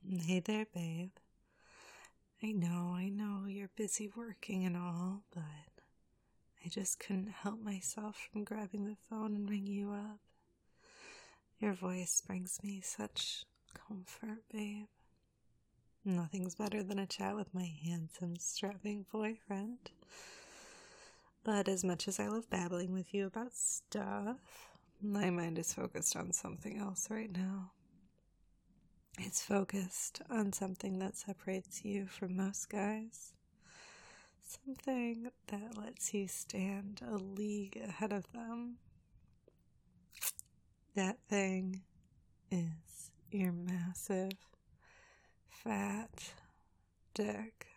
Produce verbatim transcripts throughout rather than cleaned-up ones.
Hey there, babe. I know, I know you're busy working and all, but I just couldn't help myself from grabbing the phone and ringing you up. Your voice brings me such comfort, babe. Nothing's better than a chat with my handsome, strapping boyfriend. But as much as I love babbling with you about stuff, my mind is focused on something else right now. It's focused on something that separates you from most guys. Something that lets you stand a league ahead of them. That thing is your massive, fat dick.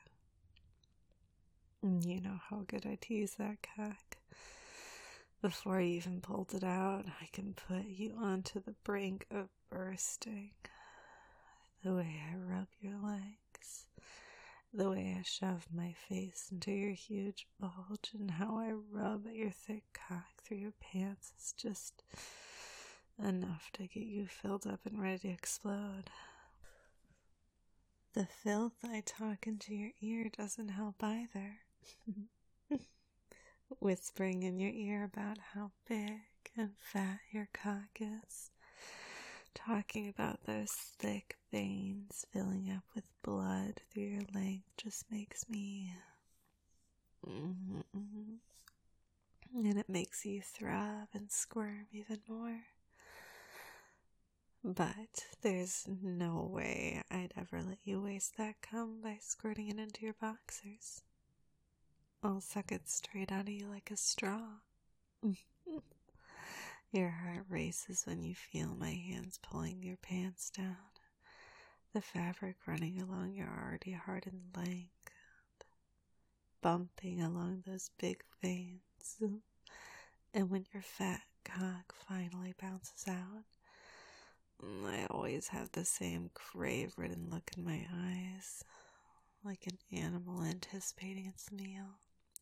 And you know how good I tease that cock. Before you even pulled it out, I can put you onto the brink of bursting. The way I rub your legs, the way I shove my face into your huge bulge, and how I rub at your thick cock through your pants is just enough to get you filled up and ready to explode. The filth I talk into your ear doesn't help either. Whispering in your ear about how big and fat your cock is. Talking about those thick veins filling up with blood through your leg just makes me... Mm-hmm. And it makes you throb and squirm even more. But there's no way I'd ever let you waste that cum by squirting it into your boxers. I'll suck it straight out of you like a straw. Your heart races when you feel my hands pulling your pants down, the fabric running along your already hardened leg, bumping along those big veins. And when your fat cock finally bounces out, I always have the same crave-ridden look in my eyes, like an animal anticipating its meal.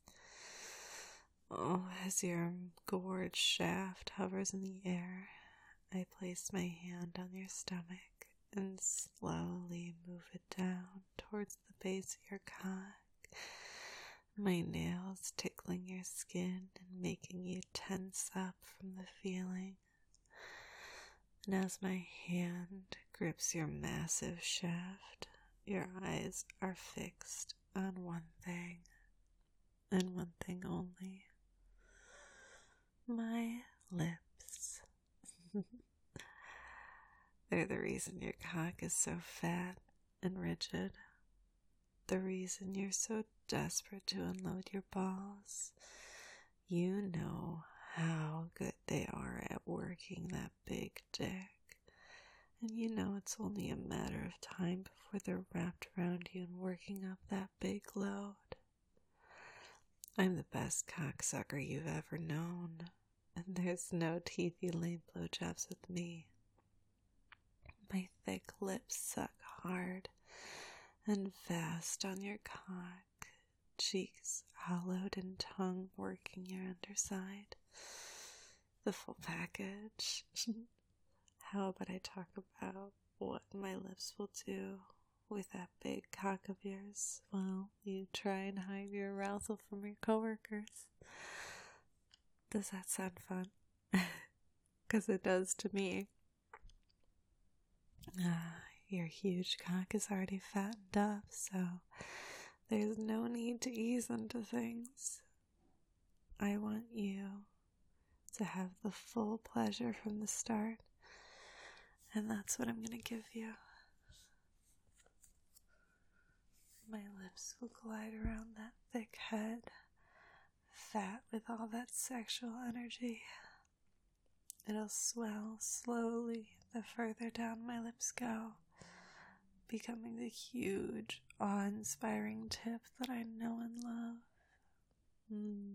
Oh, as your gorge shaft hovers in the air, I place my hand on your stomach and slowly move it down towards the base of your cock, my nails tickling your skin and making you tense up from the feeling. And as my hand grips your massive shaft, your eyes are fixed on one thing, and one thing only. My lips. They're the reason your cock is so fat and rigid. The reason you're so desperate to unload your balls. You know how good they are at working that big dick. And you know it's only a matter of time before they're wrapped around you and working up that big load. I'm the best cocksucker you've ever known, and there's no teethy lame blowjobs with me. My thick lips suck hard and fast on your cock, cheeks hollowed and tongue working your underside. The full package. How about I talk about what my lips will do with that big cock of yours while you try and hide your arousal from your coworkers? Does that sound fun? Because it does to me. Ah, your huge cock is already fattened up, so there's no need to ease into things. I want you to have the full pleasure from the start, and that's what I'm going to give you. My lips will glide around that thick head, fat with all that sexual energy. It'll swell slowly the further down my lips go, becoming the huge, awe-inspiring tip that I know and love. Mm.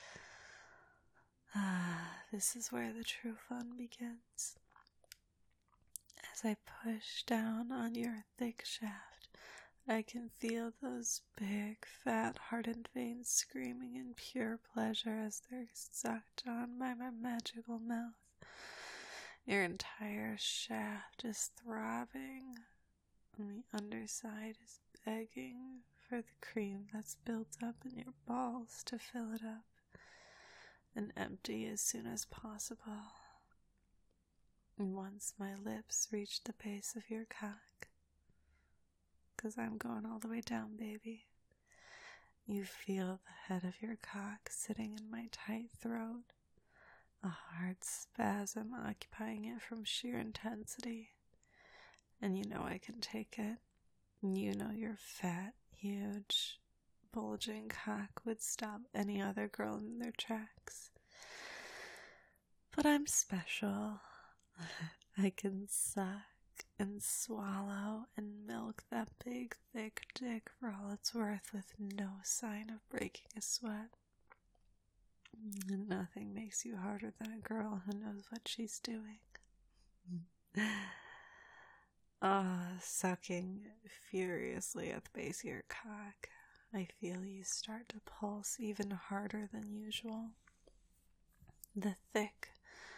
Ah, this is where the true fun begins. As I push down on your thick shaft, I can feel those big, fat, hardened veins screaming in pure pleasure as they're sucked on by my magical mouth. Your entire shaft is throbbing. and the underside is begging for the cream that's built up in your balls to fill it up and empty as soon as possible. And once my lips reach the base of your cock, 'cause I'm going all the way down, baby, you feel the head of your cock sitting in my tight throat, a hard spasm occupying it from sheer intensity. And you know I can take it. You know your fat, huge, bulging cock would stop any other girl in their tracks. But I'm special. I can suck and swallow and milk that big, thick dick for all it's worth with no sign of breaking a sweat. And nothing makes you harder than a girl who knows what she's doing. Ah, uh, sucking furiously at the base of your cock, I feel you start to pulse even harder than usual. The thick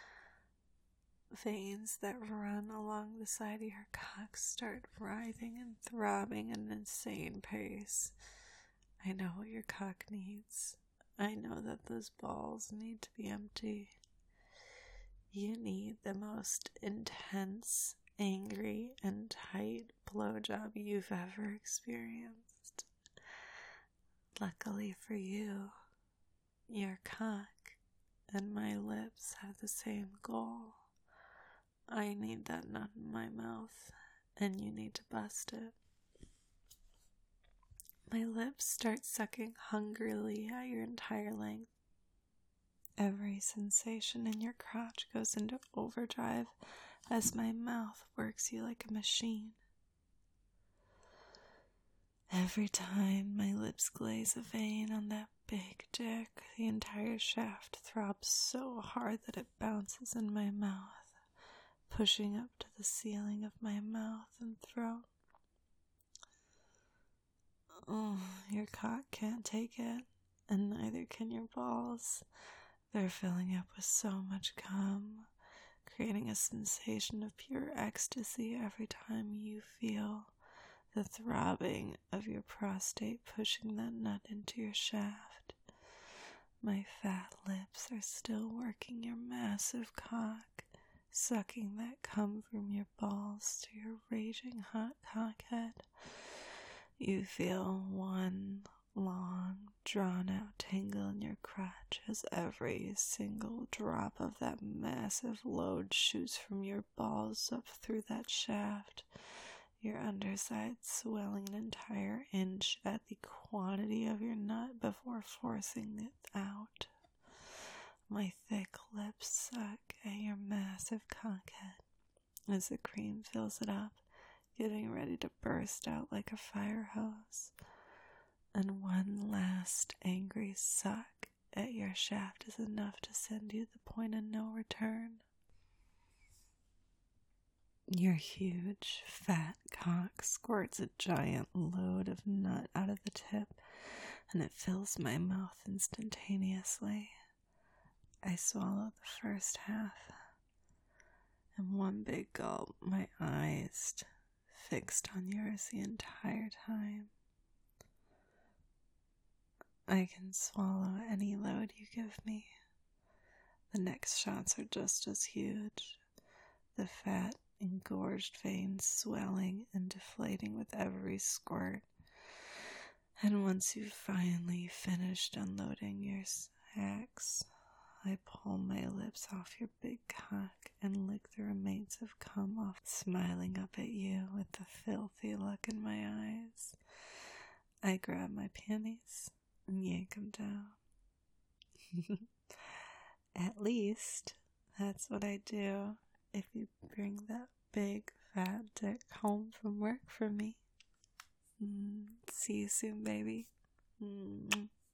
veins that run along the side of your cock start writhing and throbbing at an insane pace. I know what your cock needs. I know that those balls need to be empty. You need the most intense, angry, and tight blowjob you've ever experienced. Luckily for you, your cock and my lips have the same goal. I need that nut in my mouth, and you need to bust it. My lips start sucking hungrily at your entire length. Every sensation in your crotch goes into overdrive as my mouth works you like a machine. Every time my lips glaze a vein on that big dick, the entire shaft throbs so hard that it bounces in my mouth, pushing up to the ceiling of my mouth and throat. Oh, your cock can't take it, and neither can your balls. They're filling up with so much cum, creating a sensation of pure ecstasy every time you feel the throbbing of your prostate pushing that nut into your shaft. My fat lips are still working your massive cock, sucking that cum from your balls to your raging hot cockhead. You feel one long, drawn-out tingle in your crotch as every single drop of that massive load shoots from your balls up through that shaft, your underside swelling an entire inch at the quantity of your nut before forcing it out. My thick lips suck at your massive cockhead as the cream fills it up, getting ready to burst out like a fire hose. And one last angry suck at your shaft is enough to send you to the point of no return. Your huge, fat cock squirts a giant load of nut out of the tip, and it fills my mouth instantaneously. I swallow the first half. In one big gulp, my eyes fixed on yours the entire time. I can swallow any load you give me. The next shots are just as huge, the fat, engorged veins swelling and deflating with every squirt. And once you've finally finished unloading your sacks, I pull my lips off your big cock and lick the remains of cum off, smiling up at you with a filthy look in my eyes. I grab my panties and yank them down. At least, that's what I do if you bring that big fat dick home from work for me. Mm, see you soon, baby. Mm.